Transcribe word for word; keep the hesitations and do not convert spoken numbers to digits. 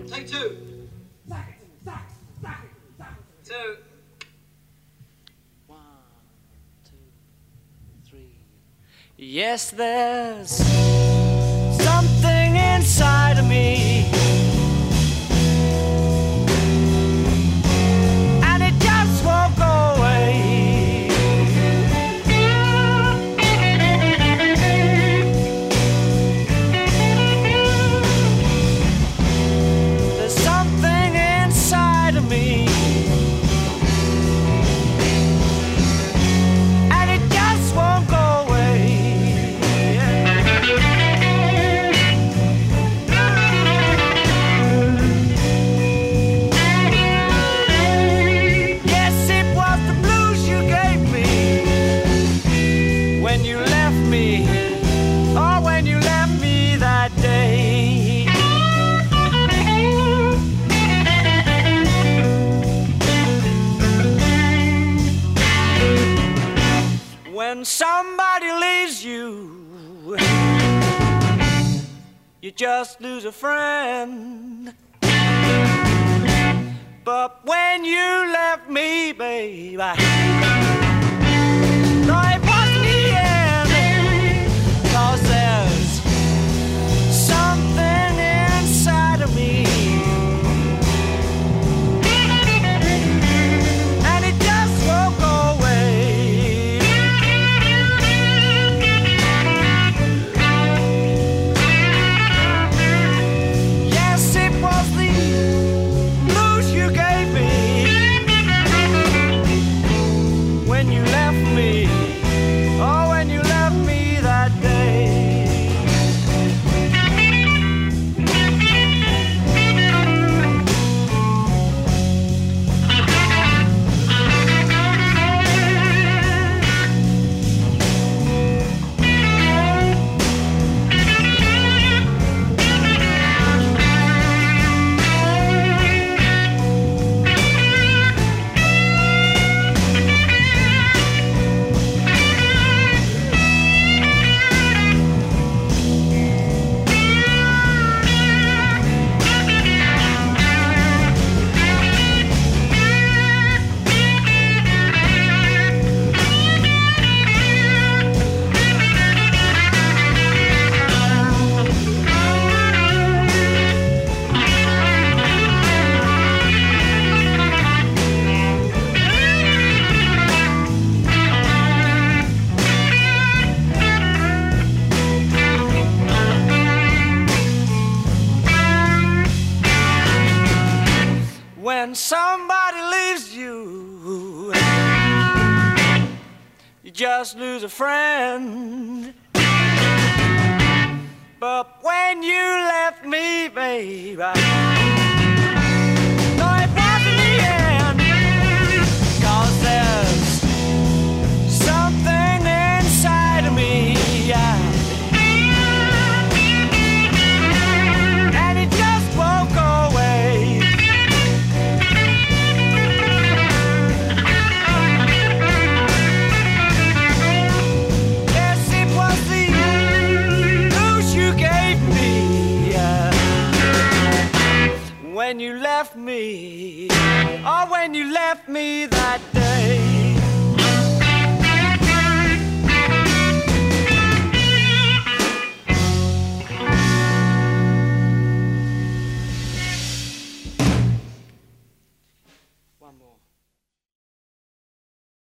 Take two. Two. One, two, three. Yes, there's something inside of me, and it just won't go away. There's something inside of me, and it just won't go away. Yes, it was the blues you gave me when you left me, or when you left me that day. When somebody leaves you, you just lose a friend. But when you left me, babe, I, no, it wasn't the end. 'Cause there's something inside of me, and it just won't go away. Yes, it was the blues you gave me when you left me, oh, when you left me that day. When somebody leaves you, you just lose a friend. But when you left me, babe, I, no, it wasn't the end. 'Cause there's something inside of me, yeah, and it just won't go away. Yes, it was the blues you gave me, yeah, when you left me, or when you left me that day. One more.